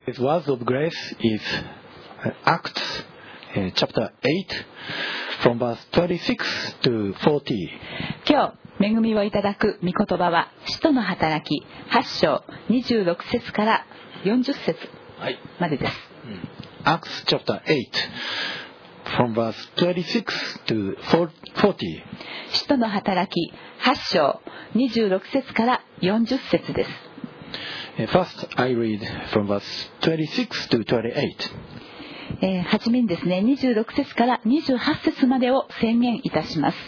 His words of grace is Acts chapter 8 from verse 26 to 40. 今日恵みをいただく御言葉は使徒の働き8章26節から40節までです。 Acts chapter 8 from verse 26 to 40. 使徒の働き8章26節から40節です。 First, I read from verse 26 to 28. はじめにですね、26節から28節までを宣言いたします。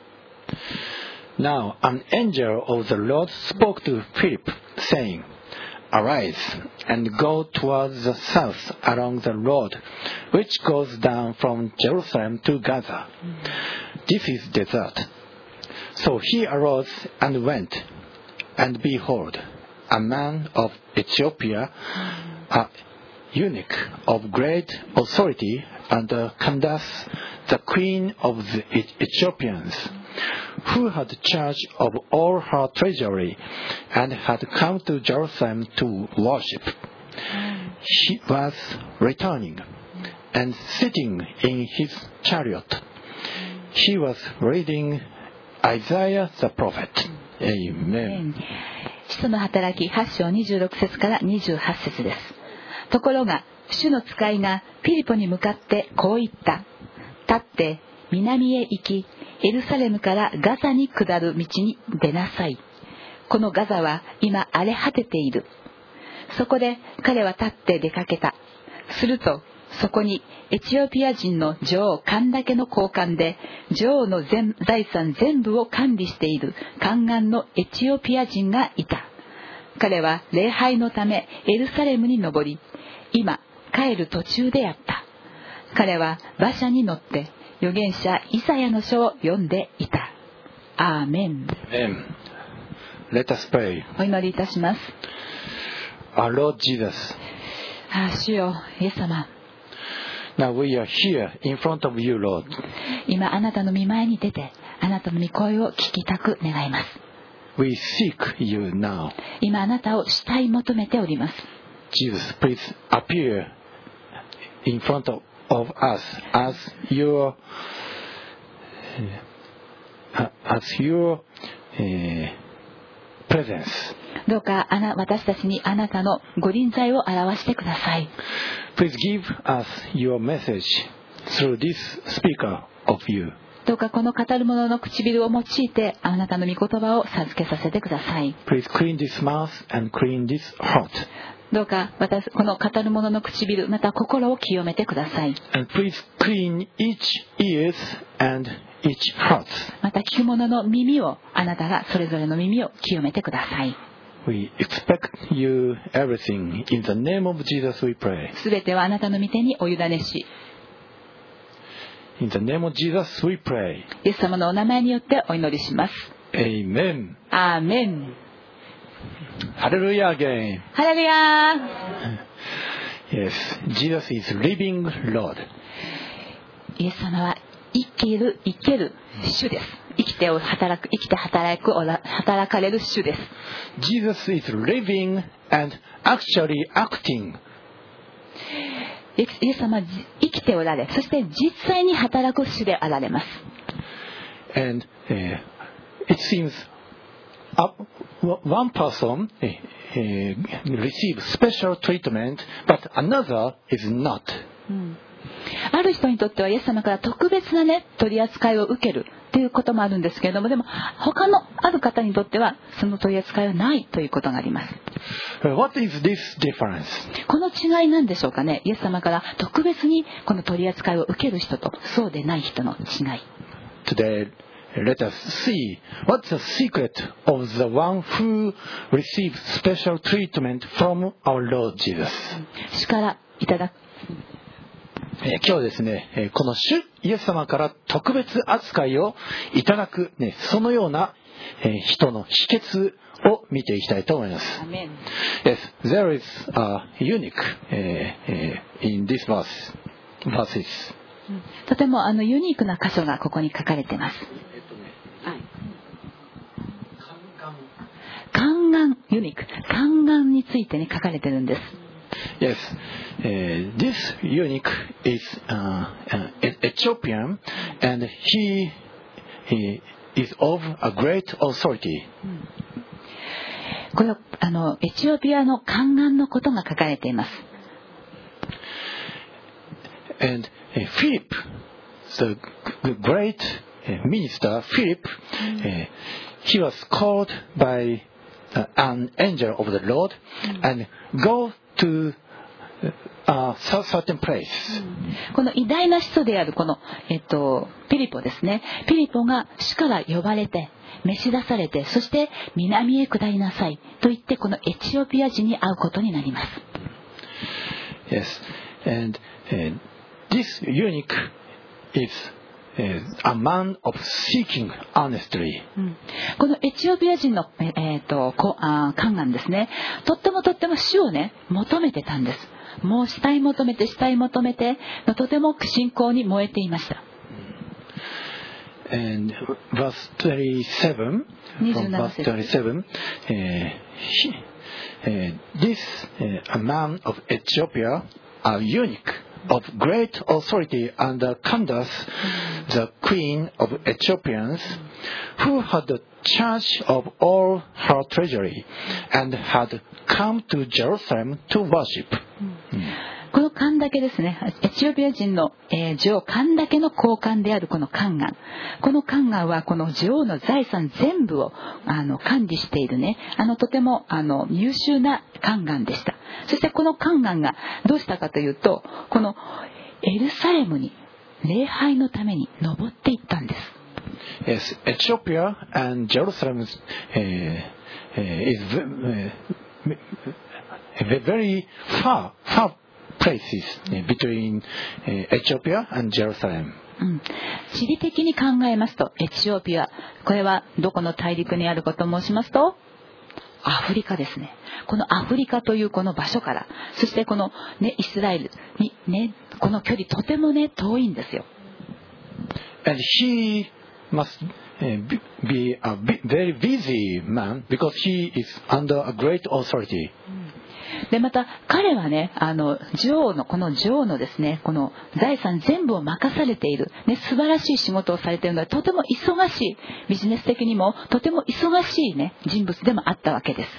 Now an angel of the Lord spoke to Philip, saying, Arise and go towards the south along the road which goes down from Jerusalem to Gaza. This is desert. So he arose and went, and behold, a man of Ethiopia, a eunuch of great authority under Candace, the queen of the Ethiopians, who had charge of all her treasury and had come to Jerusalem to worship. He was returning, and sitting in his chariot, he was reading Isaiah the prophet. Amen. 使徒の働き8章26節から28節です。ところが主の使いがピリポに向かってこう言った。立って南へ行き、エルサレムからガザに下る道に出なさい。このガザは今荒れ果てている。そこで彼は立って出かけた。するとそこにエチオピア人の女王カンダケの高官で女王の財産全部を管理している宦官のエチオピア人がいた。彼は礼拝のためエルサレムに登り、今帰る途中であった。彼は馬車に乗って預言者イサヤの書を読んでいた。アーメン。 Let us pray. お祈りいたします。 Our Lord Jesus. 主よ、イエス様。 Now we are here in front of you, Lord. 今あなたの御前に出て、あなたの御声を聞きたく願います。 We seek you now. 今あなたを慕い求めております。 Jesus, please appear in front of us as your presence. どうか私たちにあなたのご臨在を表してください。 Please give us your message through this speaker of you. どうかこの語る者の唇を用いてあなたの御言葉を授けさせてください。 Please clean this mouth and clean this heart. どうかこの語る者の唇また心を清めてください。 And please clean each ears and each heart. また聞く者の耳をあなたがそれぞれの耳を清めてください。 We expect you everything. In the name of Jesus we pray. すべてはあなたの御手にお委ねし。 In the name of Jesus we pray. イエス様のお名前によってお祈りします。 Amen. アーメン。 Hallelujah again. ハレルヤ。 Yes, Jesus is living Lord. イエス様は生ける主です。生きて働かれる主です。 Jesus is living and actually acting. イエス様は生きておられ、そして実際に働く主であられます。 And it seems one person receives special treatment, but another is not. ある人にとってはイエス様から特別な取り扱いを受けるということもあるんですけれども、でも他のある方にとってはその取り扱いはないということがあります。 What is this difference? この違いなんでしょうかね。イエス様から特別にこの取り扱いを受ける人とそうでない人の違い。 Today, let us see what's the secret of the one who receives special treatment from our Lord Jesus. 主からいただく。 今日ですね、この主イエス様から特別扱いをいただく、そのような人の秘訣を見ていきたいと思います。Yes, there is a eunuch in these verses. とてもユニークな箇所がここに書かれています。宦官ユニーク、宦官について書かれてるんです。 Yes, this eunuch is Ethiopian, and he is of a great authority. このエチオピアの宦官のことが書かれています。 And Philip, the great minister Philip, he was called by an angel of the Lord and go to a certain place. この偉大な使徒であるこの、ピリポですね。ピリポが主から呼ばれて召し出されて、そして南へ下りなさいと言ってこのエチオピア人に会うことになります。 Yes, and this eunuch is a man of seeking honestly. このエチオピア人の、宦官ですね。とっても主をね求めてたんです。もう慕い求めてとても信仰に燃えていました。 And verse 27, from verse 27, this a man of Ethiopia, a eunuch of great authority under Candace, the queen of Ethiopians, who had the charge of all her treasury, and had come to Jerusalem to worship. このカンダケですね。エチオピア人の、女王カンダケの高官であるこの宦官。この宦官はこの女王の財産全部を管理しているね。とても優秀な宦官でした。そしてこの宦官がどうしたかというと、このエルサレムに礼拝のために登っていったんです。 Yes, Ethiopia and Jerusalem is very far places between Ethiopia and Jerusalem. 地理的に考えますとエチオピア、これはどこの大陸にあるかと申しますとアフリカですね。このアフリカというこの場所から、そしてこの、ね、イスラエルに、ね、この距離とてもね遠いんですよ。 And he must be a very busy man because he is under a great authority. でまた彼はね女王のですねこの財産全部を任されている、ね、素晴らしい仕事をされているのでとても忙しい、ビジネス的にもとても忙しい、ね、人物でもあったわけです。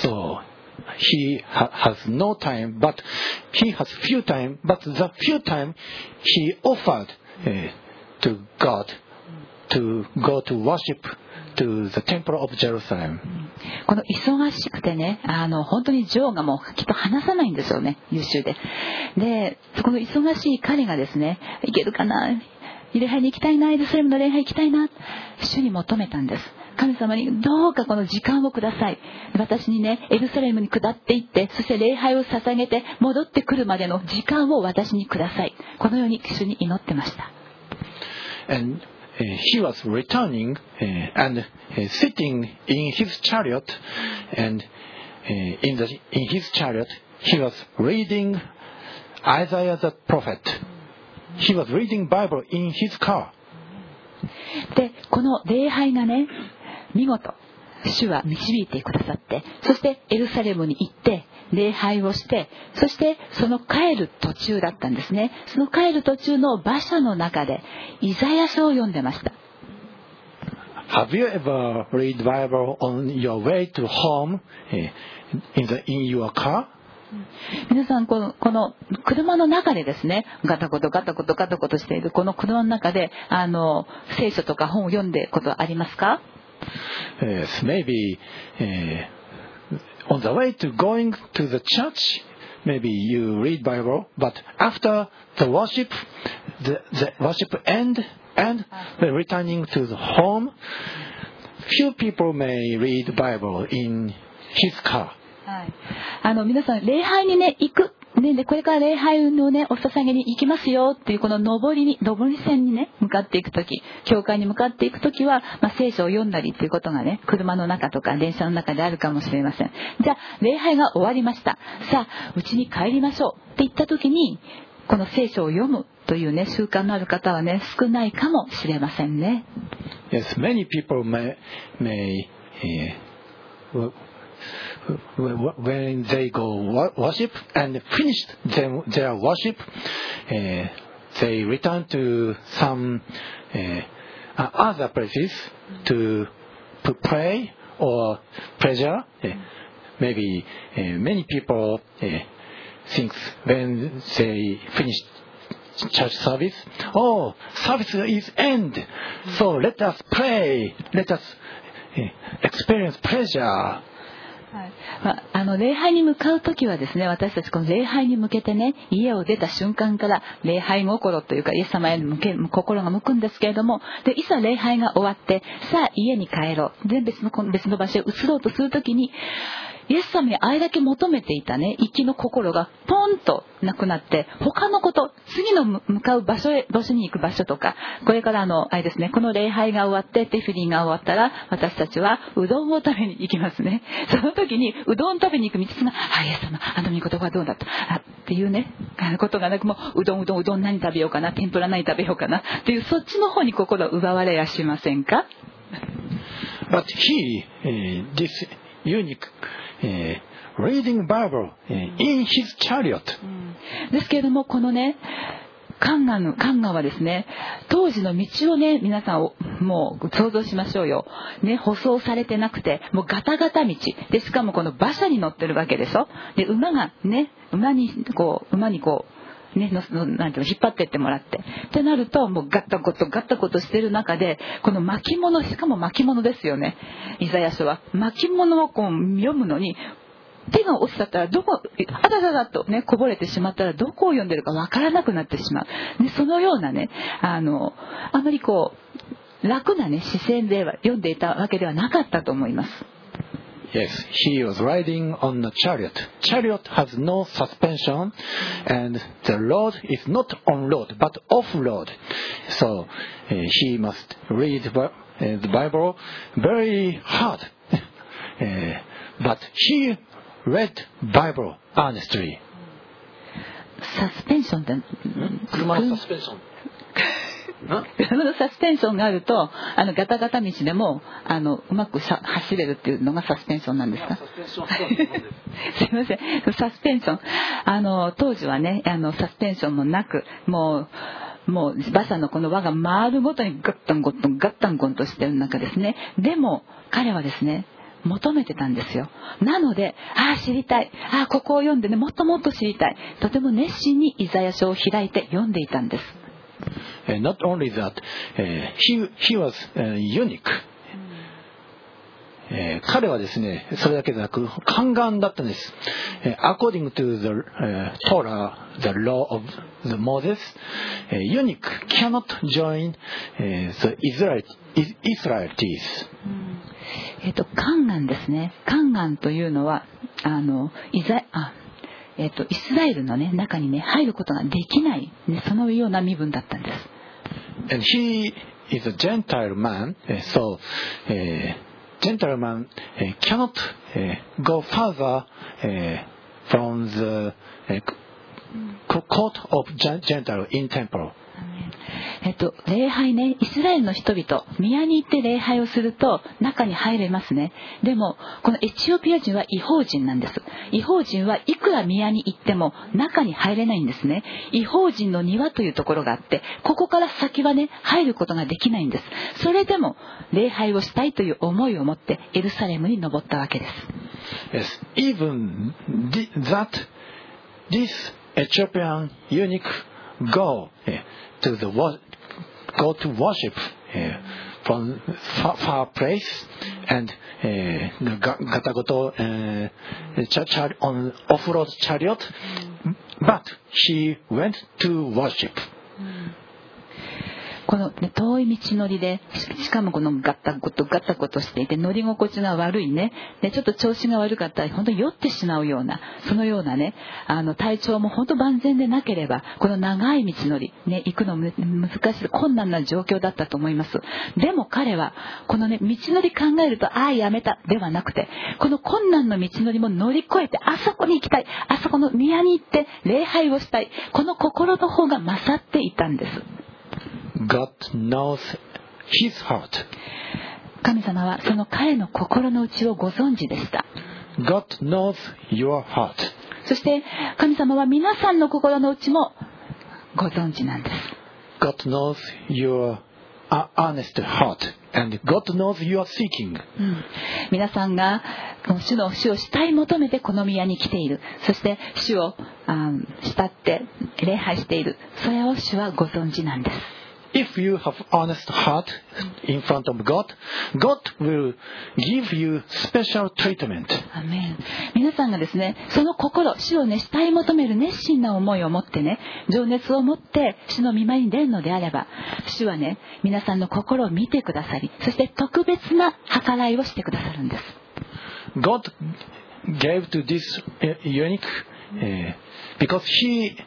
So he has no time, but he has few time, but the few time he offered to God to go to worship to the temple of Jerusalem. この忙しくてね本当に女王がもうきっと話さないんですよね、優秀で。でこの忙しい彼がですね、行けるかな、礼拝に行きたいな、エルサレムの礼拝行きたいな、主に求めたんです。神様にどうかこの時間をください、私にねエルサレムに下って行って、そして礼拝を捧げて戻ってくるまでの時間を私にください、このように主に祈ってました。 And he was returning and sitting in his chariot, and in his chariot he was reading Isaiah the prophet. He was reading Bible in his car. でこの礼拝がね見事主は導いてくださって、そしてエルサレムに行って礼拝をして、そしてその帰る途中だったんですね。その帰る途中の馬車の中でイザヤ書を読んでました。 Have you ever read Bible on your way to home in your car? 皆さんこの車の中でですね、ガタゴトしているこの車の中で聖書とか本を読んでことありますか？ Yes, maybe on the way to going to the church, maybe you read Bible, but after the worship end and returning to the home, few people may read Bible in his car. はい、皆さん礼拝にね行く、ね、でこれから礼拝のねお捧げに行きますよっていうこの上り線にね向かっていくとき、教会に向かっていくときは、聖書を読んだりっていうことがね車の中とか電車の中であるかもしれません。じゃあ礼拝が終わりました、さあ家に帰りましょうって言ったときにこの聖書を読むというね習慣のある方はね少ないかもしれませんね。 Yes, many people may when they go worship and finish their worship, they return to some other places to pray or pleasure. Maybe many people think when they finish church service, oh, service is end, so let us pray, let us experience pleasure. 礼拝に向かうときはですね、私たちこの礼拝に向けてね、家を出た瞬間から礼拝心というかイエス様への心が向くんですけれども、でいざ礼拝が終わってさあ家に帰ろう、で別の場所へ移ろうとするときに、イエス様にあれだけ求めていたね、行きの心がポンとなくなって、他のこと、次の向かう場所に行く場所とか、これからあれですね、この礼拝が終わってテフィリンが終わったら、私たちはうどんを食べに行きますね。その時にうどん食べに行く道が、イエス様、御言葉はどうだったっていうね、ことがなく、もううどん何食べようかな、天ぷら何食べようかなっていう、そっちの方に心を奪われやしませんか？ But this unique reading Bible in his chariot. ですけれども、このね、カンガはですね、当時の道をね、皆さんもう想像しましょうよ。ね、舗装されてなくて、もうガタガタ道で、しかもこの馬車に乗ってるわけでしょ。で、馬にこうね、なんていうの、引っ張ってってもらってってなると、もうガッタゴトしてる中で、この巻物、しかも巻物ですよね。イザヤ書は巻物をこう読むのに、手が落ちちゃったらあだだだとね、こぼれてしまったらどこを読んでるかわからなくなってしまう。で、そのようなね、あまりこう楽なね視線では読んでいたわけではなかったと思います。 Yes, he was riding on a chariot. Chariot has no suspension, and the road is not on road, but off road. So he must read the Bible very hard. But he read Bible honestly. サスペンションって車のサスペンション。 車のサスペンションがあると、ガタガタ道でもうまく走れるっていうのがサスペンションなんですか？すいません、サスペンション、当時はね、サスペンションもなく、もう馬車のこの輪が回るごとにガッタンゴンとしてる中ですね。でも彼はですね、求めてたんですよ。なので、知りたい、ここを読んでね、もっともっと知りたい、とても熱心にイザヤ書を開いて読んでいたんです。 Not only that, he was unique. 彼はですね、それだけでなく宦官だったんです。According to the Torah, the law of the Moses, eunuch cannot join the Israelites. 宦官ですね。宦官というのはイスラエルの、ね、中に、ね、入ることができない、ね、そのような身分だったんです。 And he is a Gentile man, so Gentile man cannot go further from the court of Gentile in temple. 礼拝ね、イスラエルの人々、宮に行って礼拝をすると中に入れますね。でもこのエチオピア人は異邦人なんです。異邦人はいくら宮に行っても中に入れないんですね。異邦人の庭というところがあって、ここから先はね、入ることができないんです。それでも礼拝をしたいという思いを持ってエルサレムに登ったわけです。 Yes, even this Ethiopian eunuch go to worship from far place and gatagoto on off-road chariot, but he went to worship. この、ね、遠い道のりで、しかもこのガタゴトしていて乗り心地が悪いね、でちょっと調子が悪かったら本当に酔ってしまうような、そのようなね、体調も本当万全でなければこの長い道のり、ね、行くの難しい困難な状況だったと思います。でも彼はこのね道のり考えるとやめたではなくて、この困難の道のりも乗り越えてあそこに行きたい、あそこの宮に行って礼拝をしたい、この心の方が勝っていたんです。 God knows his heart. 神様はその彼の心の内をご存知でした。 God knows your heart. そして神様は皆さんの心の内もご存知なんです。 God knows your honest heart, and God knows your seeking. 皆さんが主を慕い求めてこの宮に来ている、そして主を慕って礼拝している、それを主はご存知なんです。 If you have honest heart in front of God, God will give you special treatment. アメン。皆さんがですね、その心、主をね、慕い求める熱心な思いを持ってね、情熱を持って主の御前に出るのであれば、主はね、皆さんの心を見てくださり、そして特別な計らいをしてくださるんです。 God gave to this eunuch because he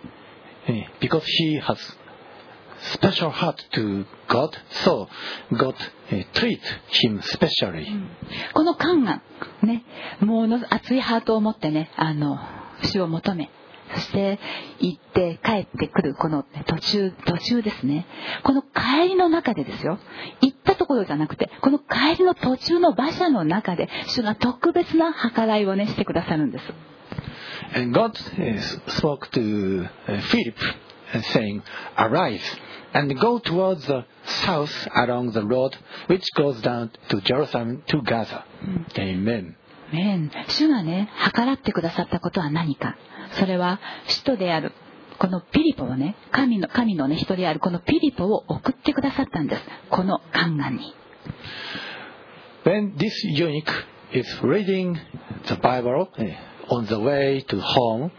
has special heart to God, so God treat him specially. このカンガンね、もう熱いハートを持ってね、主を求め、そして行って帰ってくるこの途中ですね。この帰りの中でですよ。行ったところじゃなくて、この帰りの途中の馬車の中で主が特別な計らいをねしてくださるんです。 And God spoke to Philip saying, "Arise and go towards the south along the road which goes down to Jerusalem to Gaza." Amen. 主がね、計らってくださったことは何か。それは使徒であるこのピリポをね、神のね、人であるこのピリポを送ってくださったんです。この宦官に。 When this eunuch is reading the Bible on the way to home,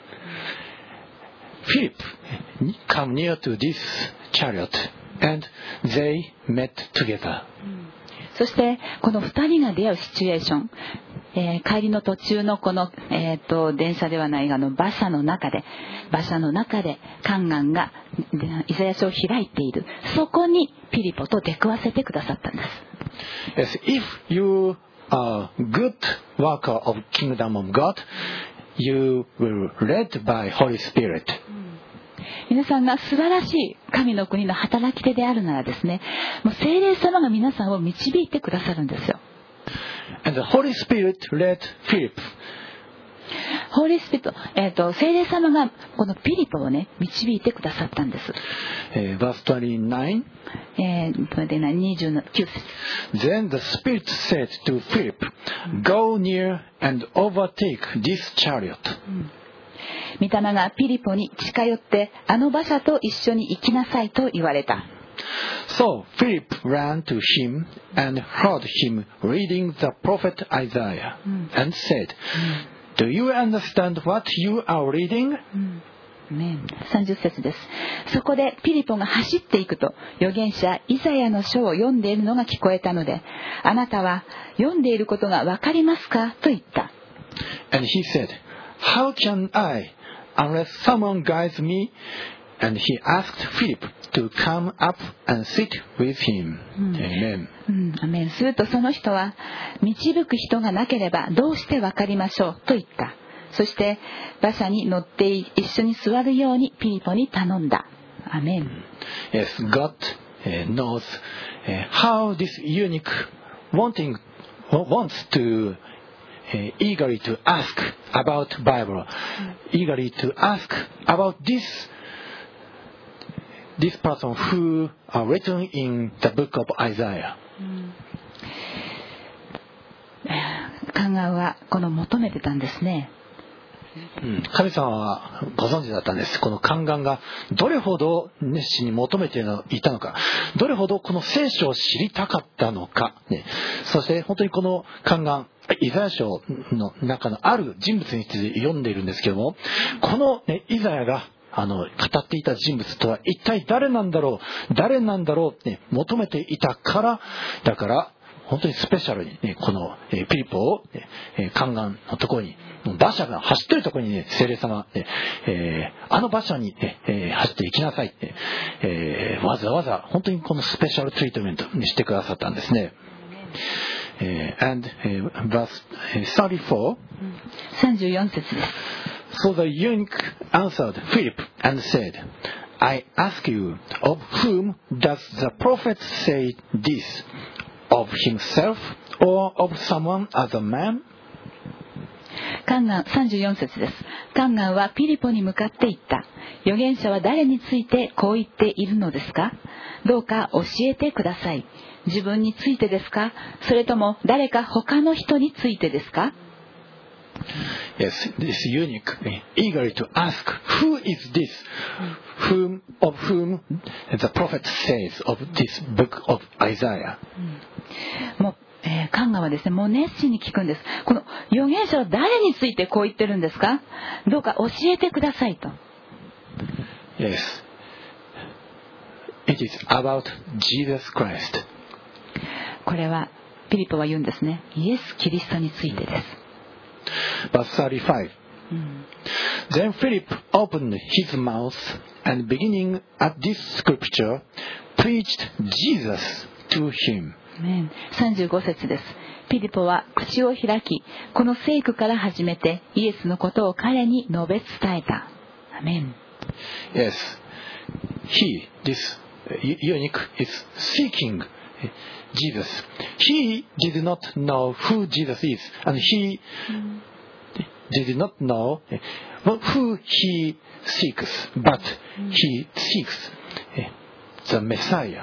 Philip come near to this chariot and they met together. そしてこの2人が出会うシチュエーション、帰りの途中のこの、電車ではない馬車の中で宦官がイザヤ書を開いている、そこにピリポと出くわせてくださったんです。 Yes, if you are good worker of kingdom of God, you will led by Holy Spirit. 皆さんが素晴らしい神の国の働き手であるならですね、もう聖霊様が皆さんを導いてくださるんですよ。 And the Holy Spirit led Philip. ホーリースピリット、聖霊様がこのピリポをね導いてくださったんです。 Verse 29. 29節。 Then the Spirit said to Philip, "Go near and overtake this chariot." 御霊がピリポに近寄ってあの馬車と一緒に行きなさいと言われた。 So Philip ran to him and heard him reading the prophet Isaiah and said, "Do you understand what you are reading?" 30節です。そこでピリポが走っていくと預言者イザヤの書を読んでいるのが聞こえたので、あなたは読んでいることがわかりますかと言った。 And he said, "How can I, unless someone guides me?" And he asked Philip to come up and sit with him. Amen. アメン。するとその人は、導く人がなければどうしてわかりましょうと言った。そして馬車に乗って一緒に座るようにピリポに頼んだ。アメン。 Yes, God knows how this eunuch wants to eagerly to ask about Bible, eagerly to ask about this person who are written in the book of Isaiah. 宦官はこの求めてたんですね。 神様はご存知だったんです。この宦官がどれほど熱心に求めていたのか、どれほどこの聖書を知りたかったのか、そして本当にこの宦官、イザヤ書の中のある人物について読んでいるんですけども、この、イザヤが語っていた人物とは一体誰なんだろう、求めていたから、だから本当にスペシャルに、このピリポを、宦官のところに、馬車が走っているところに、聖霊様、あの馬車に、走って行きなさい、わざわざ本当にこのスペシャルトリートメントにしてくださったんですね。And verse 34. 34節です。 So the eunuch answered Philip and said, "I ask you, of whom does the prophet say this? Of himself or of someone other man?" 34節です。カンガンはピリポに向かって言った。預言者は誰についてこう言っているのですか？どうか教えてください。自分についてですか？それとも誰か他の人についてですか？ Yes, this eunuch eagerly to ask, who is this, of whom the prophet says of this book of Isaiah. もうカンガンはですね、もう熱心に聞くんです。この預言者は誰についてこう言ってるんですか？どうか教えてくださいと。 Yes, it is about Jesus Christ. これはピリポは言うんですね。イエス・キリストについてです。 Verse 35. Then Philip opened his mouth and beginning at this scripture preached Jesus to him. 35節です。ピリポは口を開き、この聖句から始めてイエスのことを彼に述べ伝えた。アメン。 Yes, this eunuch is seeking Jesus. He did not know who Jesus is, and he did not know who he seeks, but he seeks the Messiah,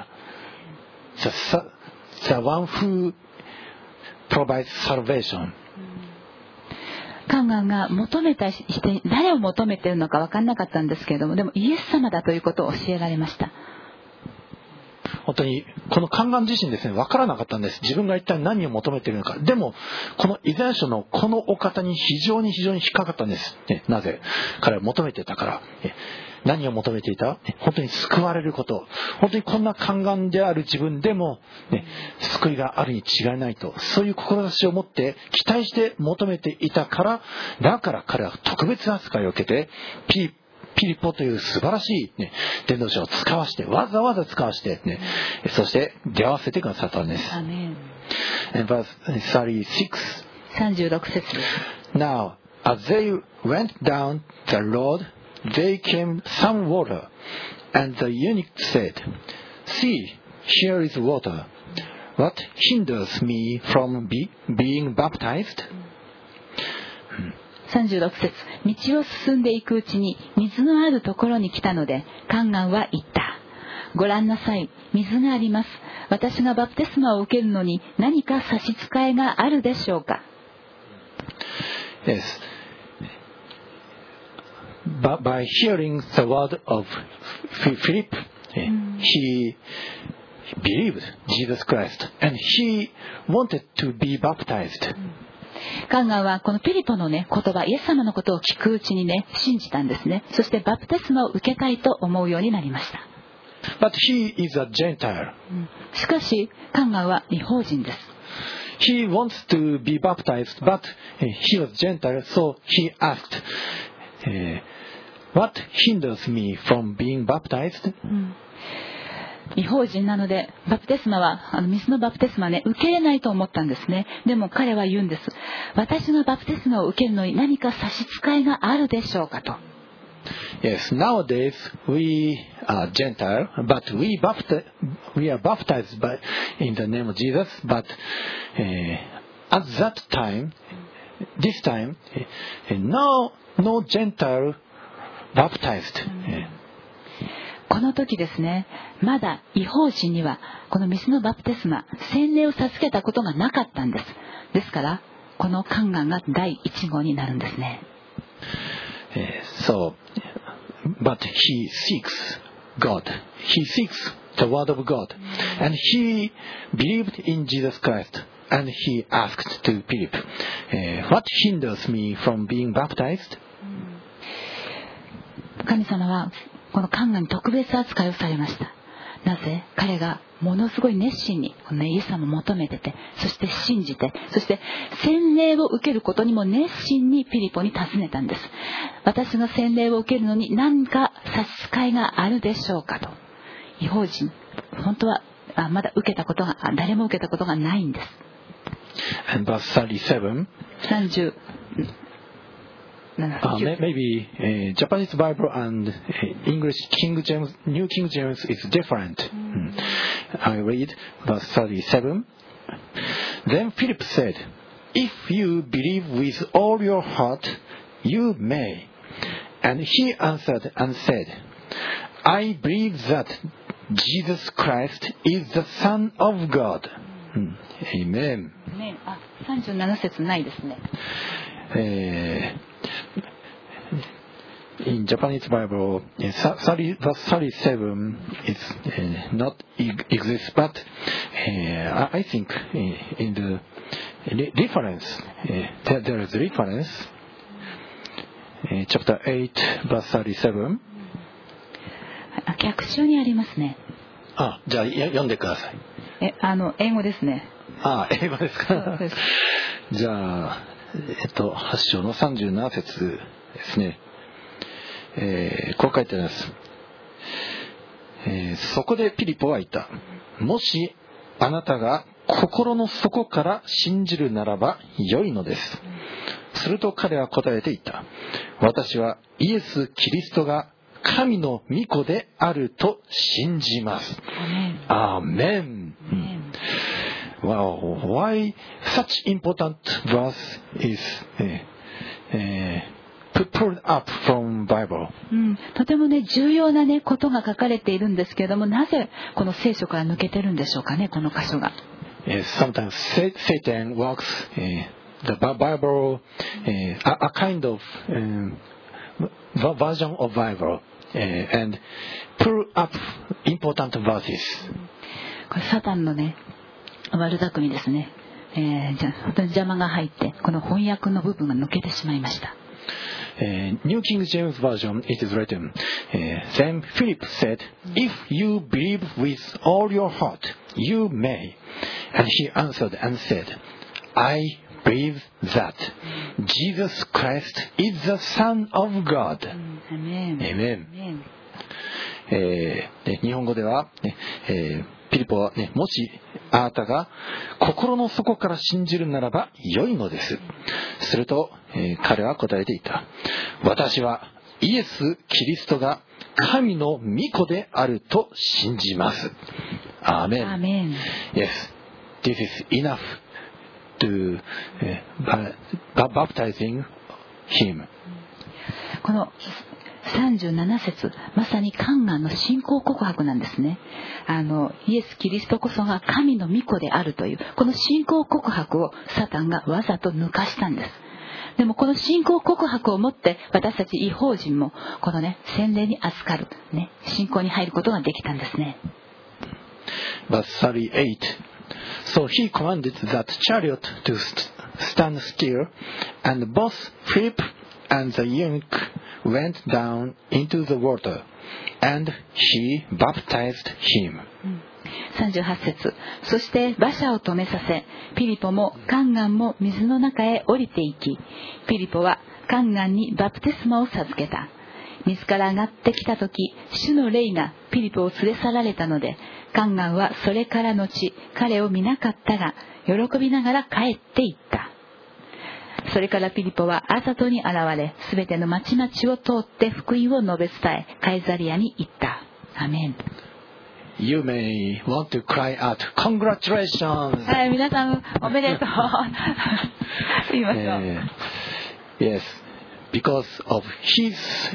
the one who provides salvation. カンガンが求めた人に誰を求めているのか分からなかったんですけれども、でもイエス様だということを教えられました。 本当にこのカンガン自身ですね、分からなかったんです。自分が一体何を求めているのか。でもこのイザヤ書のこのお方に非常に引っかかったんです、なぜ？彼は求めていたから。何を求めていた？本当に救われること。本当にこんなカンガンである自分でも、救いがあるに違いないと、そういう志を持って期待して求めていたから、だから彼は特別扱いを受けてピリポという素晴らしい、伝道者を使わして、わざわざ使わして、そして出会わせてくださったんです。 アメン。 Verse 36. 36節です。 Now, as they went down the road, they came some water, and the eunuch said, See, here is water. What hinders me from being baptized? 36節。道を進んでいくうちに水のあるところに来たので、カンガンは言った。ご覧なさい、水があります。私がバプテスマを受けるのに何か差し支えがあるでしょうか？ Yes. By hearing the word of Philip, he believed Jesus Christ, and he wanted to be baptized. カンガンはこのピリポの言葉、イエス様のことを聞くうちに信じたんですね。そしてバプテスマを受けたいと思うようになりました。 But he is a Gentile. しかしカンガンは異邦人です。 He wants to be baptized, but he was Gentile, so he asked, What hinders me from being baptized? 異邦人なのでバプテスマは水のバプテスマ受けれないと思ったんですね。でも彼は言うんです。私がバプテスマを受けるのに何か差し支えがあるでしょうかと。 Yes, nowadays we are Gentile, but we are baptized in the name of Jesus. But at that time, this time, no Gentile baptized. この時ですね、まだ異邦人にはこの水のバプテスマ、洗礼を授けたことがなかったんです。ですからこのカンガンが第1号になるんですね。 So, but he seeks God. He seeks the word of God, and he believed in Jesus Christ. And he asked to Philip, "What hinders me from being baptized?" 神様はこのカンガンに特別扱いをされました。なぜ？彼がものすごい熱心にこのイエス様を求めてて、そして信じて、そして洗礼を受けることにも熱心にピリポに尋ねたんです。私が洗礼を受けるのに何か差し支えがあるでしょうかと。異邦人、本当はまだ誰も受けたことがないんです。 And verse 37. maybe Japanese Bible and English King James, New King James is different. I read verse 37. Then Philip said, If you believe with all your heart, you may. And he answered and said, I believe that Jesus Christ is the Son of God. Amen. 37節ないですね。 In Japanese Bible, 30 verse 37 is not exists, but I think in the reference, there is a reference, chapter 8 verse 37. 逆襲にありますね。 あ、じゃあ読んでください。 英語ですね。 英語ですか。ですじゃあ、8章の37節ですね。こう書いてあります。そこでピリポは言った。もしあなたが心の底から信じるならば良いのです。すると彼は答えて言った。私はイエス・キリストが神の御子であると信じます。アーメン。Wow, why such important verse is pulled up from Bible? とてもね重要なねことが書かれているんですけれども、なぜこの聖書から抜けてるんでしょうかね、この箇所が。 Sometimes Satan works the Bible, a kind of version of Bible, and pull up important verses. これサタンのね悪巧みですね。じゃ本当に邪魔が入ってこの翻訳の部分が抜けてしまいました。 New King James Version, it is written, Then Philip said, If you believe with all your heart, you may. And he answered and said, I believe that Jesus Christ is the Son of God. Amen. 日本語では、ピリポは、もしあなたが心の底から信じるならば良いのです。すると、彼は答えていた。私はイエス・キリストが神の御子であると信じます。アーメン。 Amen. Yes, this is enough to baptizing him. この37節、まさにカンガンの信仰告白なんですね。イエス・キリストこそが神の御子であるというこの信仰告白をサタンがわざと抜かしたんです。でもこの信仰告白をもって私たち異邦人もこのね洗礼に預かる、ね、信仰に入ることができたんですね。 Verse 38. So he commanded that chariot to stand still, and both Philip and the eunuch went down into the water, and he baptized him. 38節。そして馬車を止めさせ、ピリポもカンガンも水の中へ降りていき、ピリポはカンガンにバプテスマを授けた。水から上がってきたとき、主の霊がピリポを連れ去られたので、カンガンはそれからのち彼を見なかったが、喜びながら帰っていった。それからピリポはアザトに現れ、すべての町々を通って福音を述べ伝え、カイザリアに行った。アメン。 You may want to cry out, Congratulations! はい、皆さんおめでとう。言いましょう。 Yes, because of his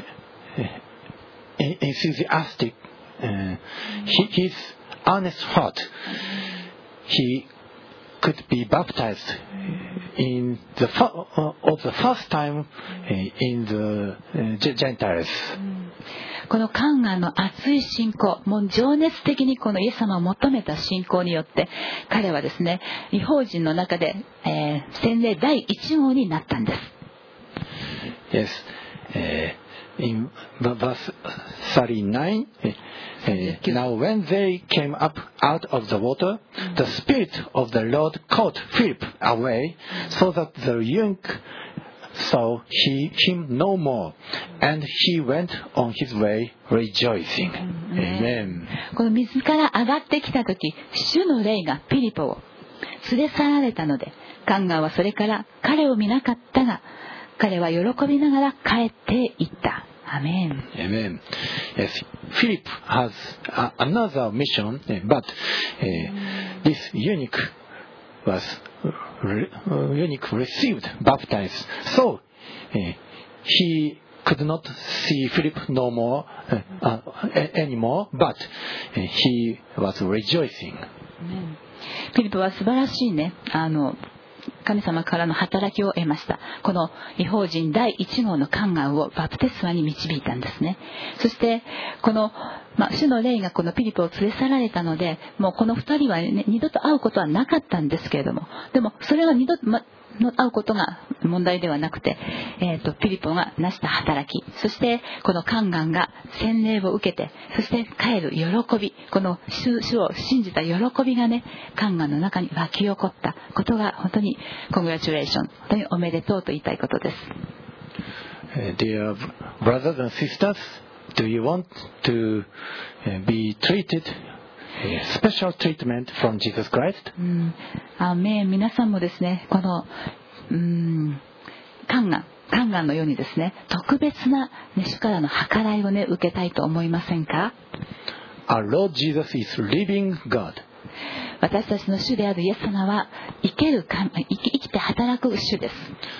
enthusiastic, his earnest heart, he could be baptized in the first time in the Gentiles. このカンガンの熱い信仰、もう情熱的にこのイエス様を求めた信仰によって彼はですね、異邦人の中で、洗礼第一号になったんです。 Yes, in verse 39, now when they came up out of the water, the Spirit of the Lord caught Philip away, so that the eunuch saw him no more, and he went on his way rejoicing. Amen. この水から上がってきたとき、主の霊がピリポを連れ去られたので、カンガンはそれから彼を見なかったが、彼は喜びながら帰っていった。アメン。 Amen. Yes, Philip has another mission, but this eunuch was eunuch received baptized. So he could not see Philip no more anymore, but he was rejoicing. フィリポは素晴らしいね、神様からの働きを得ました。この異邦人第1号の宦官をバプテスマに導いたんですね。そしてこの、主の霊がこのフィリポを連れ去られたので、もうこの2人は、ね、二度と会うことはなかったんですけれども、でもそれは二度と、会うことが問題ではなくて、フィリポが成した働き、そしてこの宦官が洗礼を受けて、そして帰る喜び、この主を信じた喜びがね、宦官の中に湧き起こったことが本当にコングラチュレーション、本当におめでとうと言いたいことです。 Dear brothers and sisters, do you want to be treated?Special treatment from Jesus Christ? 皆さんもですね、この宦官のようにですね、特別な、ね、主からの計らいをね、受けたいと思いませんか？ Our Lord Jesus is living God. 私たちの主であるイエス様は生きて働く主です。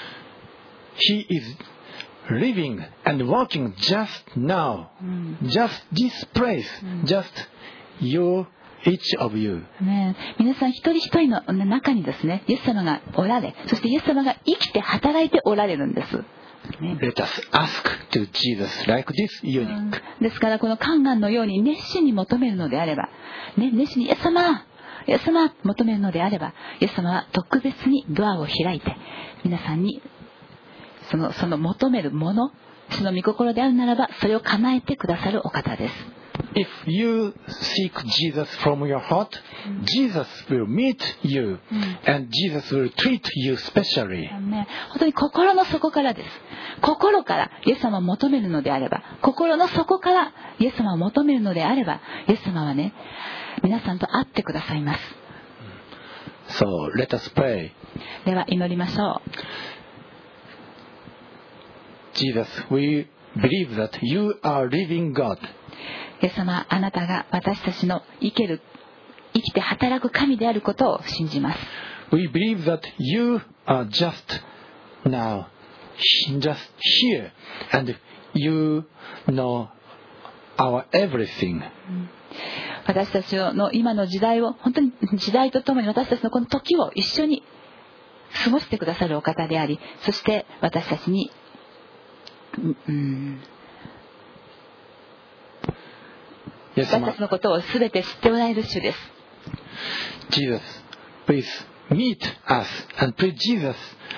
He is living and working just now, just this place, just you, each of you. ね、皆さん一人一人の中にですね、イエス様がおられ、そしてイエス様が生きて働いておられるんです。 ね、Let us ask to Jesus like this eunuch. ですからこの宦官のように熱心に求めるのであれば、ね、熱心にイエス様求めるのであれば、イエス様は特別にドアを開いて皆さんにその求めるもの、主の御心であるならばそれを叶えてくださるお方です。 If you seek Jesus from your heart, Jesus will meet you, and Jesus will treat you specially. 本当に心の底からです。心からイエス様を求めるのであれば、心の底からイエス様を求めるのであれば、イエス様はね、皆さんと会ってくださいます。 So let us pray. では祈りましょう。 Jesus, we believe that you are living God. イエス様、あなたが私たちの生きて働く神であることを信じます。 We believe that you are just now, just here, and you know our everything. 私たちの今の時代を、本当に時代とともに私たちのこの時を一緒に過ごしてくださるお方であり、そして私たちに私たちのことをすべて知っておられる主です。 Jesus, please meet us, and please Jesus.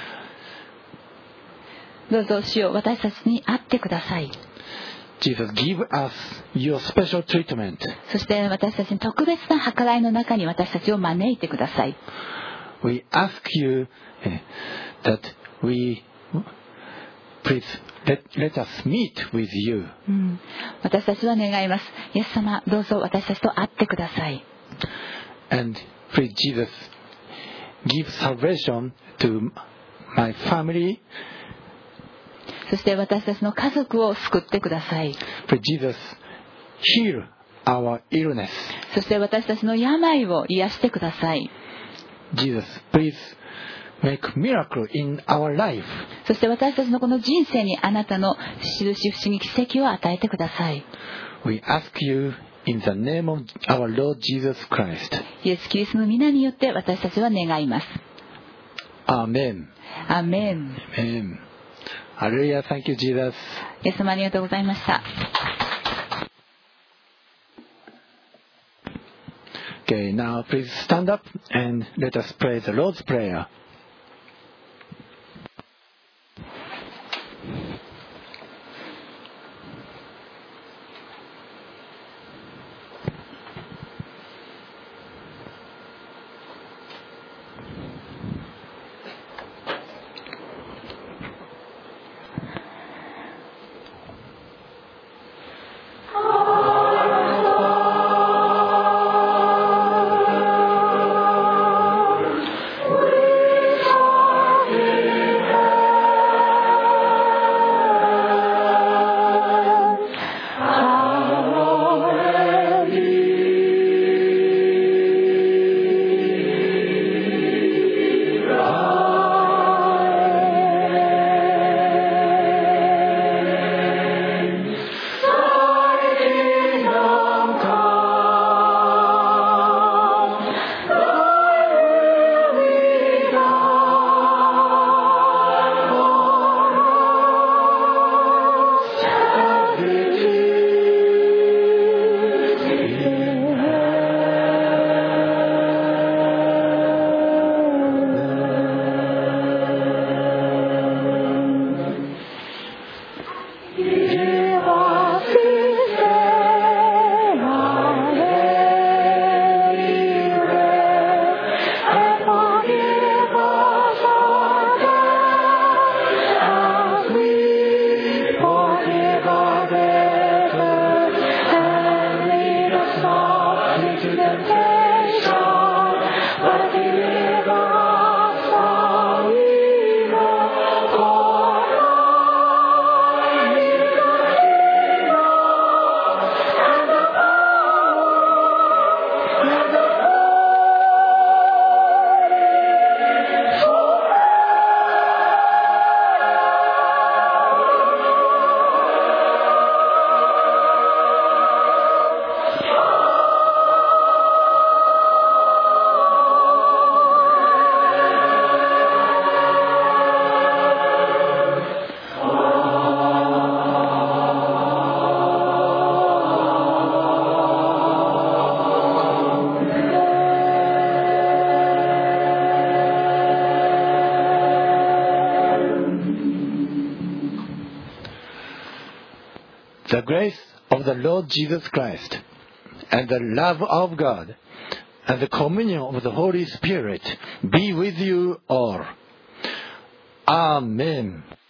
どうぞ主よ、私たちに会ってください。 Jesus, give us your special treatment. そして私たちに特別な計らいの中に私たちを招いてください。 We ask you that we please let us meet with you. 私たちは願います。イエス様、どうぞ私たちと会ってください。 And please Jesus, give salvation to my family. そして私たちの家族を救ってください。 Please Jesus, heal our illness. そして私たちの病を癒してください。 Jesus, please make miracle in our life. そして私たちのこの人生にあなたの印不思議奇跡を与えてください。 We ask you in the name of our Lord Jesus Christ. イエス・キリストの皆によって私たちは願います。 Amen. アーメン。 Amen. Hallelujah. Thank you, Jesus. イエス様ありがとうございました。 Okay, now please stand up and let us pray the Lord's Prayer. grace of the Lord Jesus Christ, and the love of God, and the communion of the Holy Spirit be with you all. Amen.